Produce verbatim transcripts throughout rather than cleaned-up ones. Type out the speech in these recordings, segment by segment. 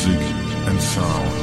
music and sound.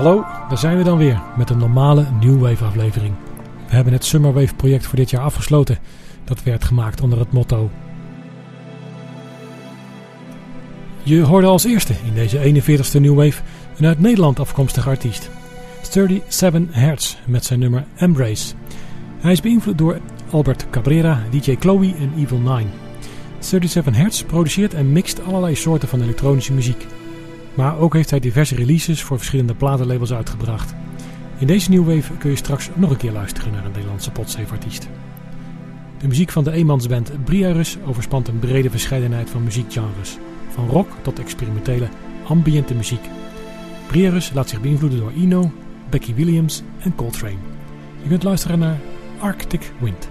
Hallo, daar zijn we dan weer met een normale New Wave aflevering. We hebben het Summer Wave project voor dit jaar afgesloten. Dat werd gemaakt onder het motto. Je hoorde als eerste in deze eenenveertigste New Wave een uit Nederland afkomstige artiest. thirty-seven Hertz met zijn nummer Embrace. Hij is beïnvloed door Albert Cabrera, D J Chloe en Evil Nine. thirty-seven Hertz produceert en mixt allerlei soorten van elektronische muziek. Maar ook heeft hij diverse releases voor verschillende platenlabels uitgebracht. In deze New Wave kun je straks nog een keer luisteren naar een Nederlandse potsafe-artiest. De muziek van de eenmansband Briarus overspant een brede verscheidenheid van muziekgenres. Van rock tot experimentele, ambiente muziek. Briarus laat zich beïnvloeden door Eno, Becky Williams en Coltrane. Je kunt luisteren naar Arctic Wind.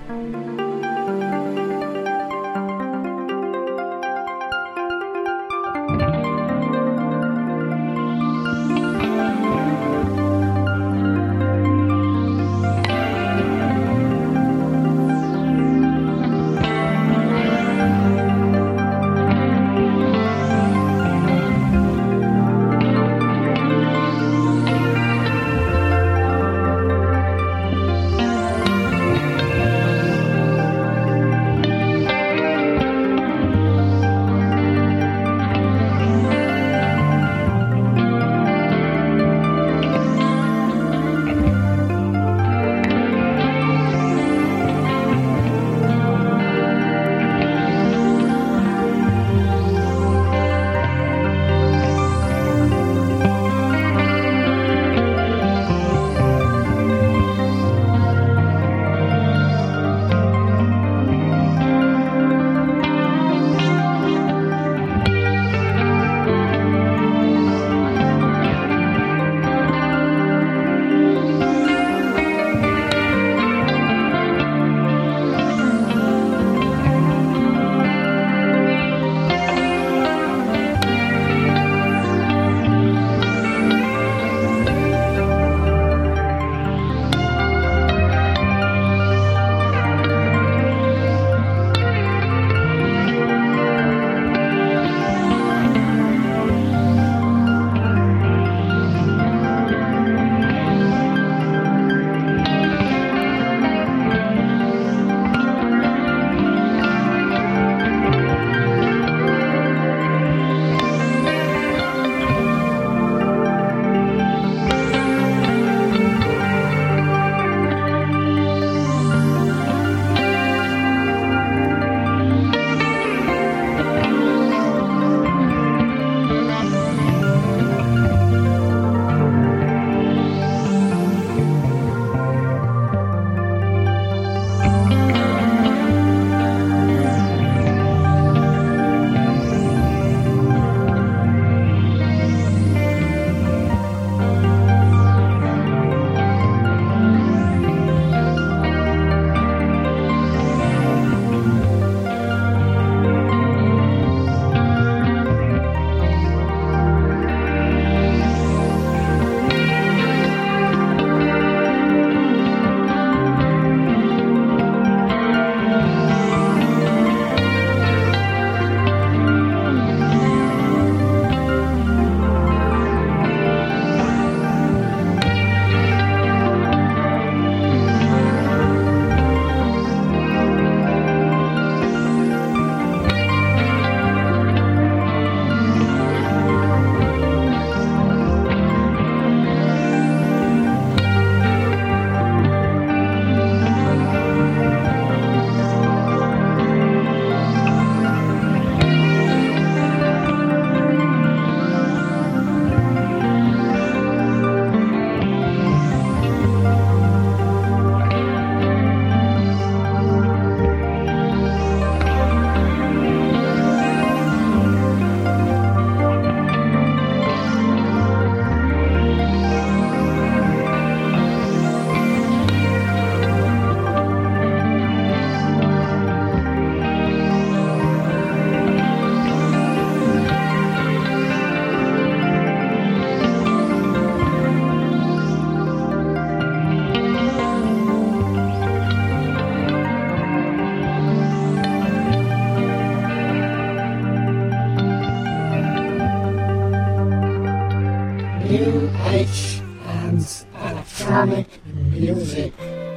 electronic music.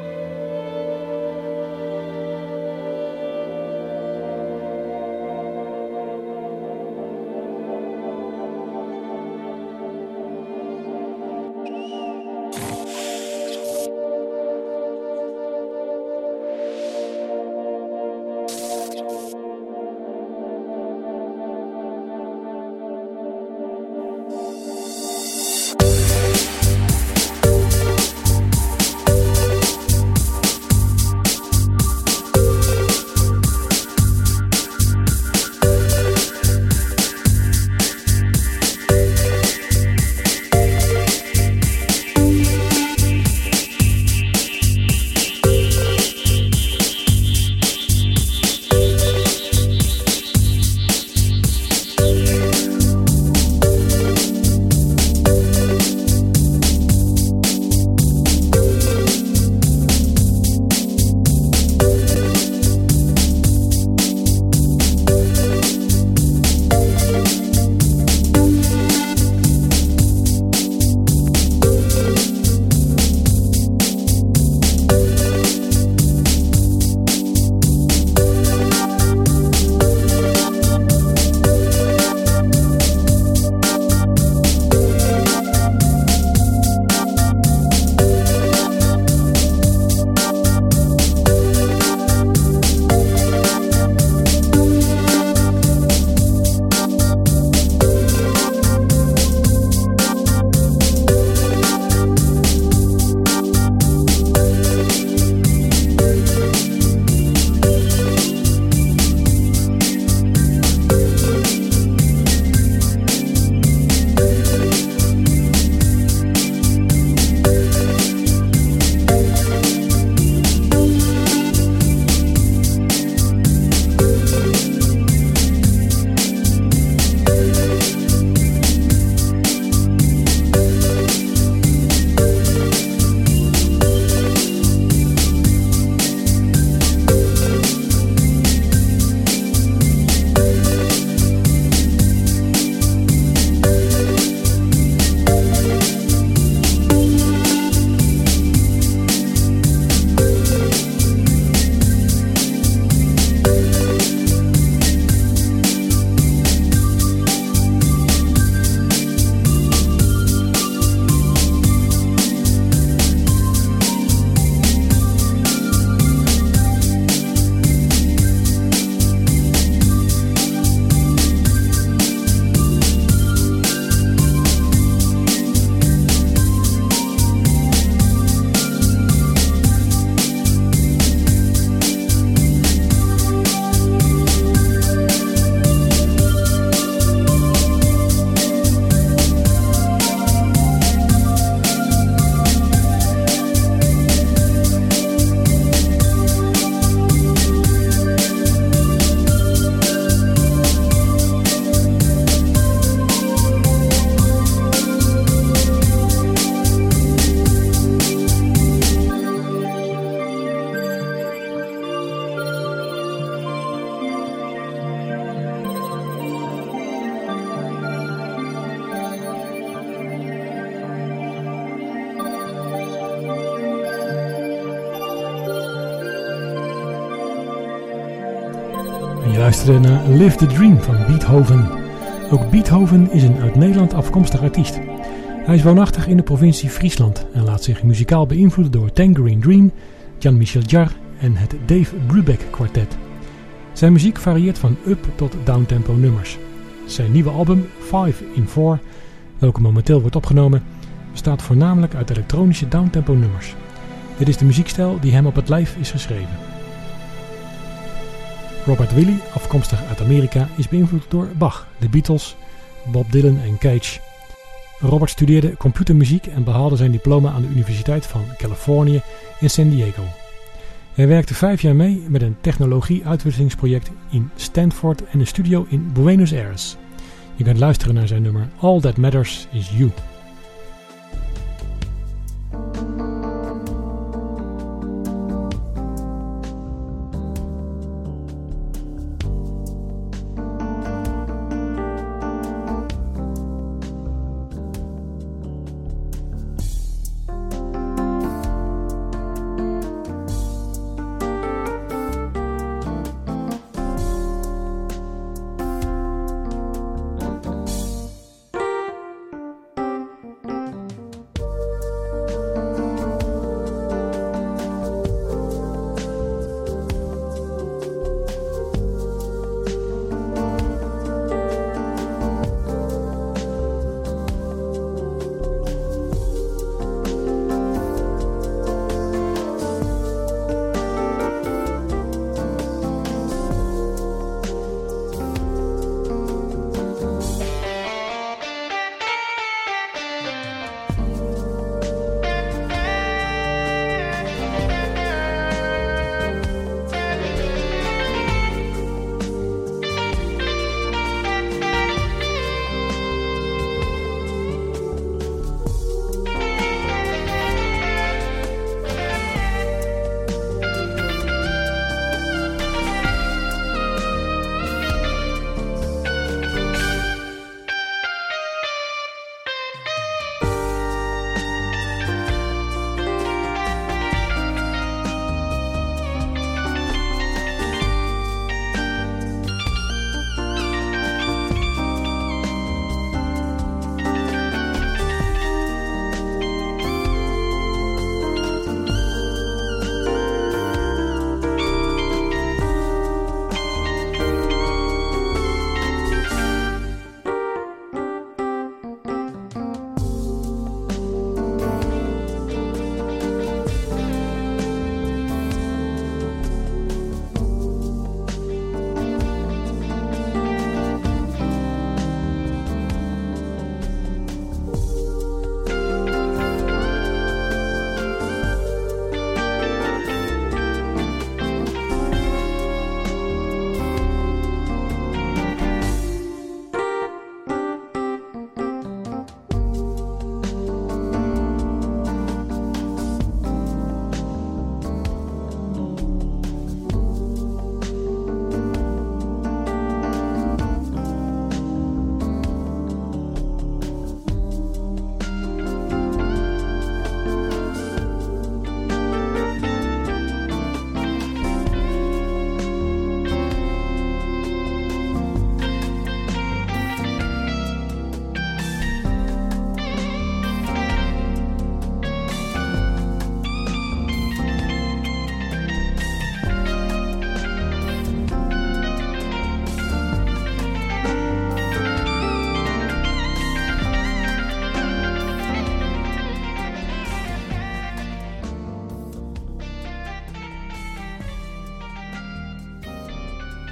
Je luisterde naar Live the Dream van Beethoven. Ook Beethoven is een uit Nederland afkomstig artiest. Hij is woonachtig in de provincie Friesland en laat zich muzikaal beïnvloeden door Tangerine Dream, Jean-Michel Jarre en het Dave Brubeck kwartet. Zijn muziek varieert van up tot downtempo nummers. Zijn nieuwe album five in four, welke momenteel wordt opgenomen, bestaat voornamelijk uit elektronische downtempo nummers. Dit is de muziekstijl die hem op het lijf is geschreven. Robert Willie, afkomstig uit Amerika, is beïnvloed door Bach, de Beatles, Bob Dylan en Cage. Robert studeerde computermuziek en behaalde zijn diploma aan de Universiteit van Californië in San Diego. Hij werkte vijf jaar mee met een technologie-uitwisselingsproject in Stanford en een studio in Buenos Aires. Je kunt luisteren naar zijn nummer All That Matters Is You.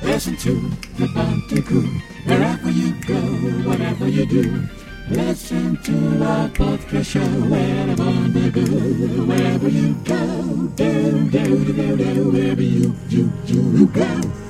Listen to the Bantu. Wherever you go, whatever you do, listen to our podcast show. Wherever you go, wherever you go, do, do, do, do, do, wherever you, you, you go.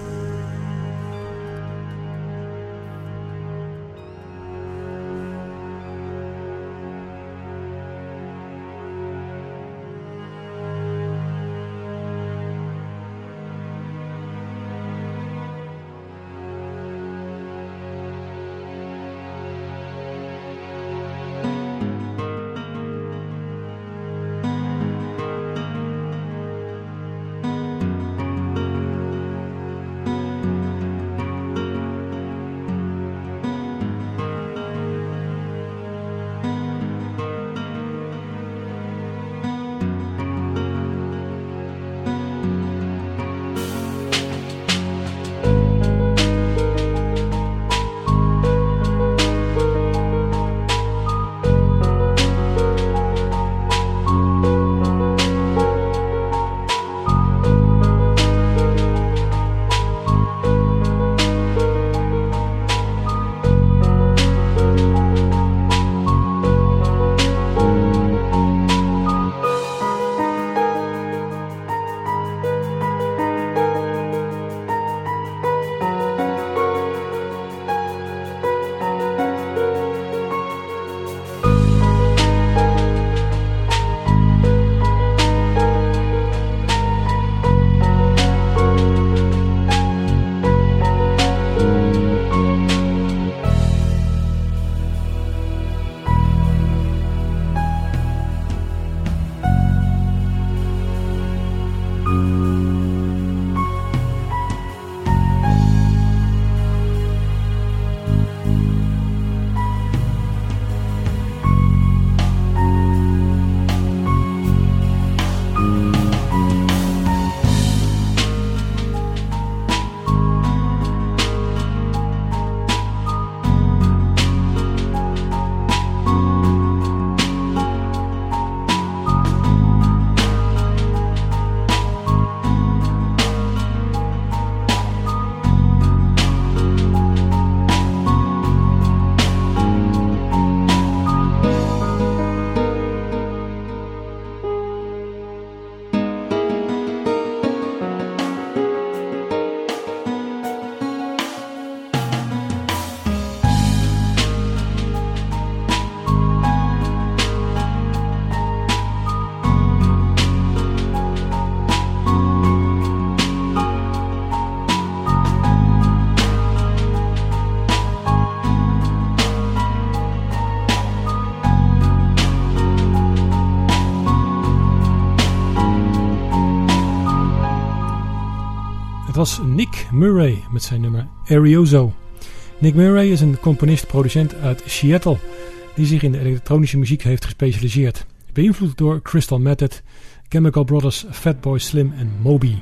Het was Nick Murray met zijn nummer Arioso. Nick Murray is een componist-producent uit Seattle die zich in de elektronische muziek heeft gespecialiseerd. Beïnvloed door Crystal Method, Chemical Brothers, Fatboy Slim en Moby.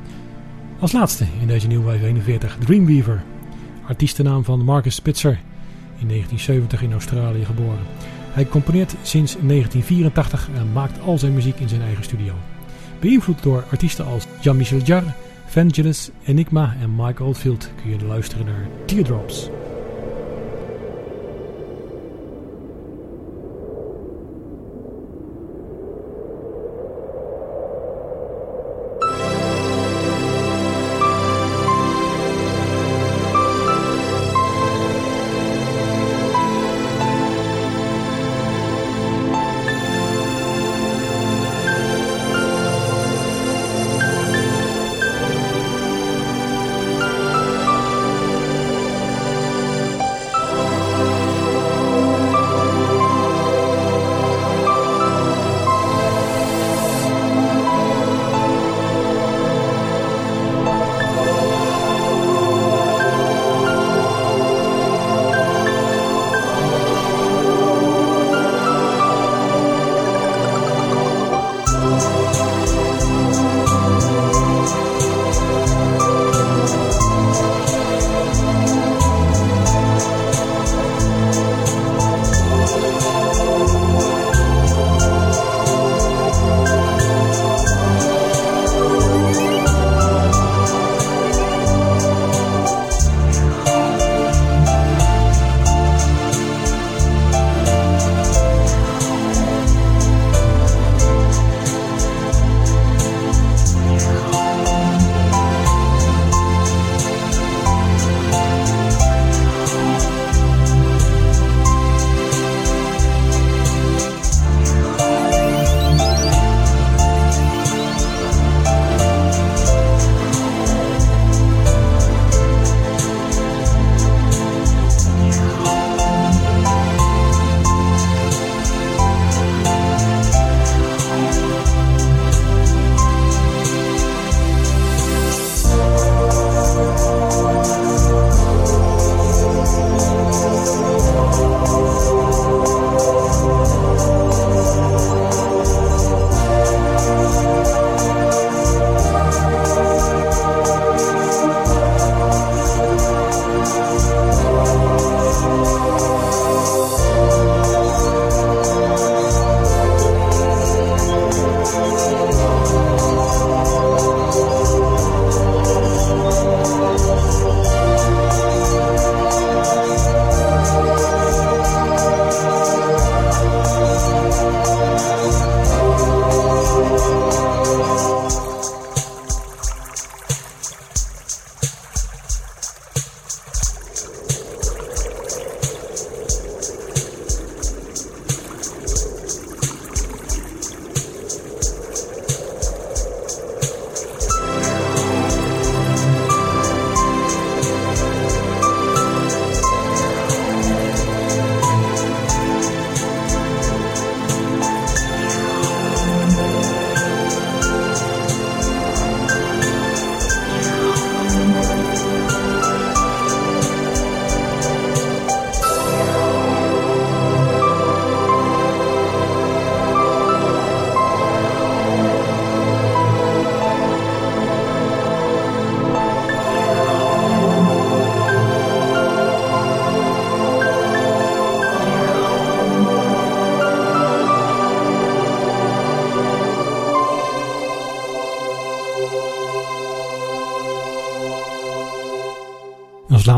Als laatste in deze New Wave eenenveertig Dreamweaver, artiestennaam van Marcus Spitzer, in negentien zeventig in Australië geboren. Hij componeert sinds negentien vierentachtig en maakt al zijn muziek in zijn eigen studio. Beïnvloed door artiesten als Jean-Michel Jarre, Vangelis, Enigma en Mike Oldfield kun je luisteren naar Teardrops.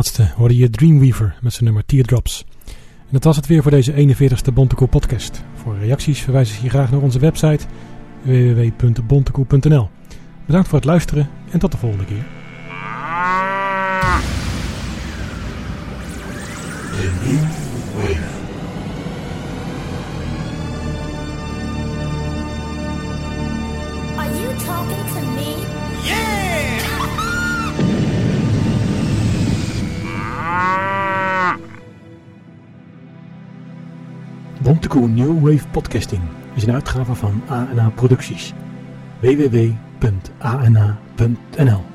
laatste hoorde je Dreamweaver met zijn nummer Teardrops. En dat was het weer voor deze eenenveertigste Bontekoe podcast. Voor reacties verwijs ik je graag naar onze website w w w punt bontekoe punt n l. Bedankt voor het luisteren en tot de volgende keer. The New Wave. Are you talking to me? Yeah! Bontekoe New Wave Podcasting is een uitgave van A N A Producties. w w w punt a n a punt n l